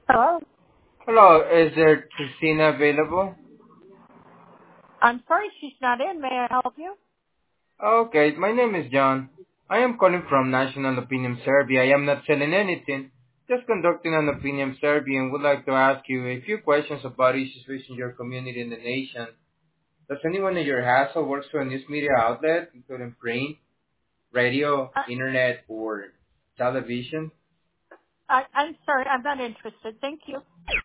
Hello. Hello, is there Christina available? I'm sorry she's not in. May I help you? Okay, my name is John. I am calling from National Opinion Survey. I am not selling anything, just conducting an opinion survey and would like to ask you a few questions about issues facing your community and the nation. Does anyone in your household works for a news media outlet, including print, radio, Uh, internet, or television? I'm sorry. I'm not interested. Thank you.